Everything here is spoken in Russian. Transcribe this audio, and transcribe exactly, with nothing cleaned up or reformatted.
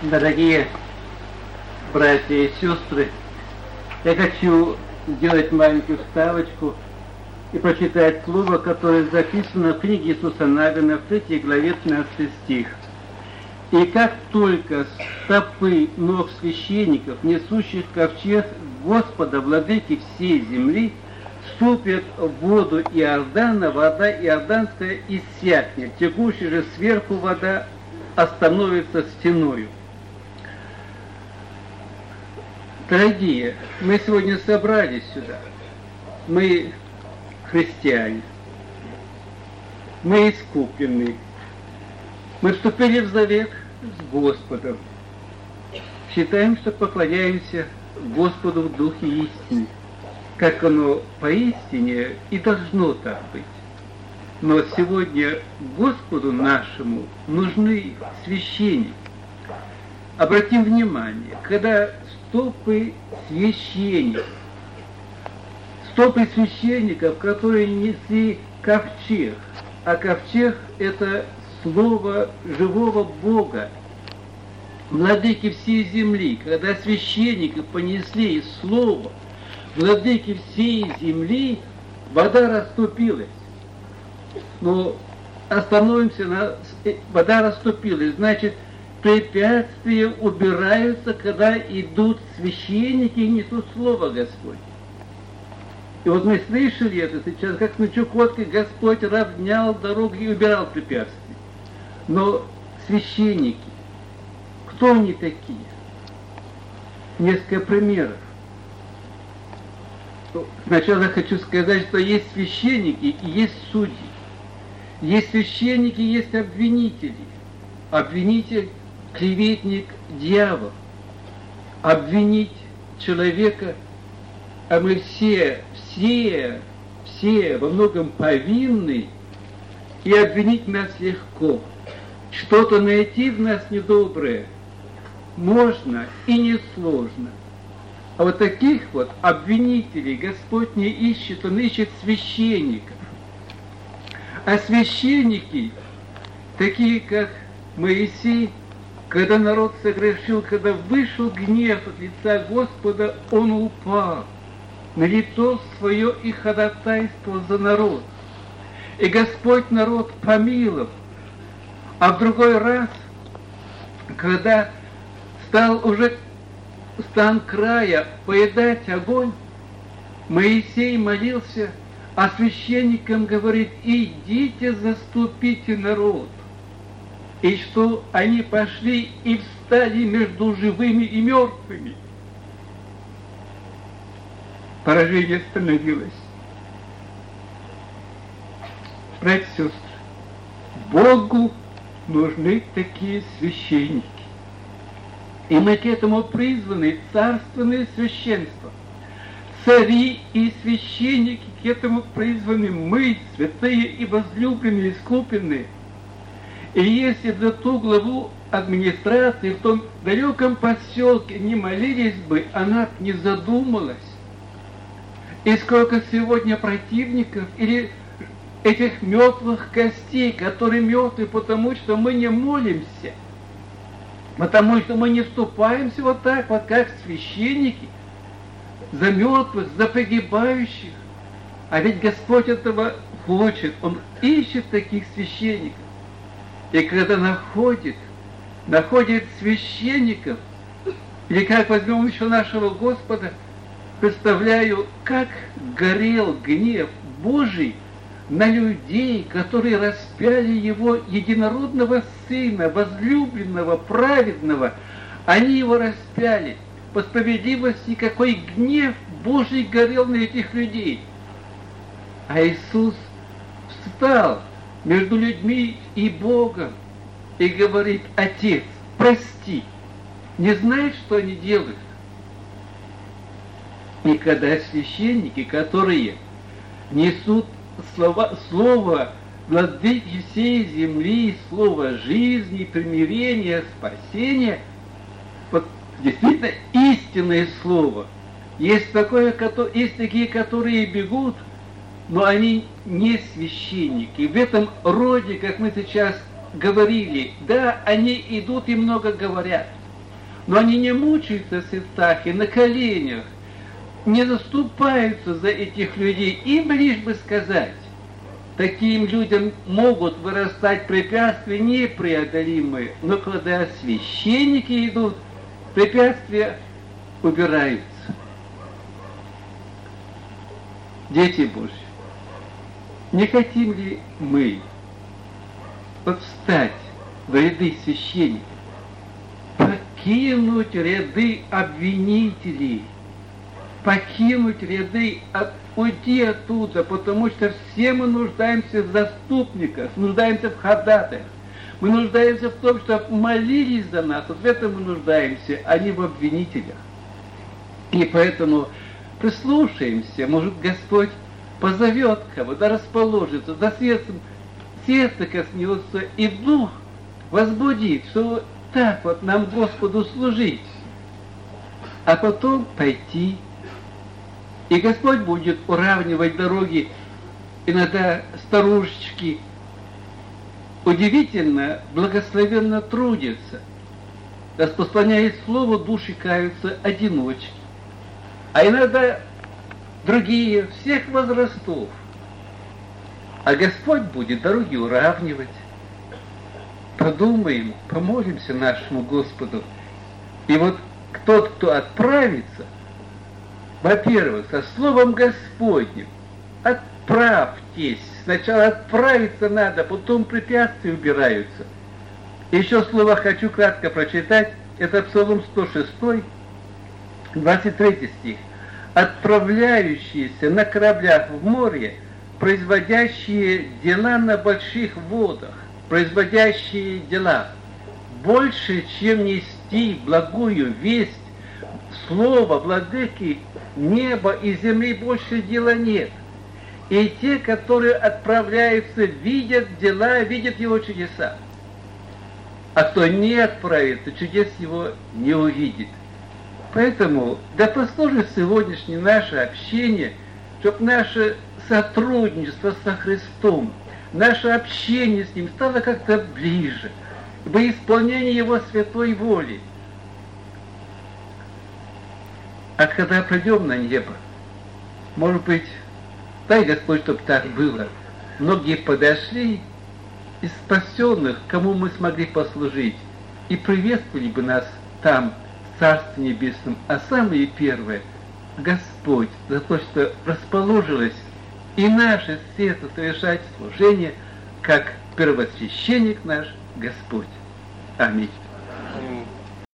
Дорогие братья и сестры, я хочу сделать маленькую вставочку и прочитать слово, которое записано в книге Иисуса Навина в третьей главе тринадцатый стих. «И как только стопы ног священников, несущих ковчег Господа, владыки всей земли, ступят в воду Иордана, вода иорданская иссякнет, текущая же сверху вода остановится стеною». Дорогие, мы сегодня собрались сюда. Мы христиане. Мы искуплены. Мы вступили в завет с Господом. Считаем, что поклоняемся Господу в духе истины, как оно поистине и должно так быть. Но сегодня Господу нашему нужны священники. Обратим внимание, когда стопы священников, стопы священников, которые несли ковчег, а ковчег – это слово живого Бога, владыки всей земли, когда священники понесли слово владыки всей земли, вода расступилась. Но остановимся на... Вода расступилась, значит, препятствия убираются, когда идут священники и несут слово Господне. И вот мы слышали это сейчас, как на Чукотке Господь равнял дороги и убирал препятствия. Но священники, кто они такие? Несколько примеров. Сначала хочу сказать, что есть священники и есть судьи. Есть священники, есть обвинители. Обвинитель – клеветник, дьявол. Обвинить человека, а мы все, все, все во многом повинны, и обвинить нас легко. Что-то найти в нас недоброе можно и несложно. А вот таких вот обвинителей Господь не ищет, Он ищет священников. А священники, такие как Моисей, когда народ согрешил, когда вышел гнев от лица Господа, он упал на лицо свое и ходатайство за народ. И Господь народ помиловал. А в другой раз, когда стал уже стан края поедать огонь, Моисей молился, а священникам говорит: идите заступите народ. И что они пошли и встали между живыми и мертвыми. Поражение становилось. Братья и сестры, Богу нужны такие священники. И мы к этому призваны, царственное священство. Цари и священники к этому призваны мы, святые и возлюбленные, искупленные. И если за ту главу администрации в том далеком поселке не молились бы, она б не задумалась. И сколько сегодня противников или этих мертвых костей, которые мертвы, потому что мы не молимся, потому что мы не вступаемся вот так вот, как священники, за мертвых, за погибающих. А ведь Господь этого хочет, Он ищет таких священников. И когда находит, находит священников, или как возьмем еще нашего Господа, представляю, как горел гнев Божий на людей, которые распяли Его единородного Сына, возлюбленного, праведного. Они Его распяли. По справедливости, какой гнев Божий горел на этих людей. А Иисус встал между людьми и Богом и говорит: Отец, прости, не знают, что они делают. И когда священники, которые несут слова, слово владыки всей земли, слово жизни, примирения, спасения, вот действительно истинное слово, есть, такое, есть такие, которые бегут, но они не священники. В этом роде, как мы сейчас говорили, да, они идут и много говорят, Но они не мучаются в сердцах и на коленях, не заступаются за этих людей, им лишь бы сказать. Таким людям могут вырастать препятствия непреодолимые, но когда священники идут, препятствия убираются. Дети Божьи, не хотим ли мы вот встать в ряды священников, покинуть ряды обвинителей, покинуть ряды, от, уйти оттуда, потому что все мы нуждаемся в заступниках, нуждаемся в ходатаях. Мы нуждаемся в том, чтобы молились за нас, вот в этом мы нуждаемся, а не в обвинителях. И поэтому прислушаемся, может, Господь позовет кого, да расположится, да сердцем, сердце коснется, и дух возбудит, что так вот нам Господу служить, а потом пойти. И Господь будет уравнивать дороги. Иногда старушечки удивительно, благословенно трудятся. Распространяет слово, души каются одиночки. А иногда другие, всех возрастов. А Господь будет дороги уравнивать. Подумаем, помолимся нашему Господу. И вот тот, кто отправится, во-первых, со Словом Господним, отправьтесь. Сначала отправиться надо, потом препятствия убираются. Еще слово хочу кратко прочитать. Это Псалом сто шесть, двадцать третий стих. «Отправляющиеся на кораблях в море, производящие дела на больших водах, производящие дела, больше, чем нести благую весть, слово владыки неба и земли больше дела нет. И те, которые отправляются, видят дела, видят его чудеса. А кто не отправится, чудес его не увидит». Поэтому да послужит сегодняшнее наше общение, чтобы наше сотрудничество со Христом, наше общение с Ним стало как-то ближе, во исполнение Его святой воли. А когда придем на небо, может быть, дай Господь, чтобы так было, многие подошли из спасенных, кому мы смогли послужить, и приветствовали бы нас там, в Царстве Небесном, а самое первое, Господь, за то, что расположилось и наше сердце совершать служение, как первосвященник наш Господь. Аминь.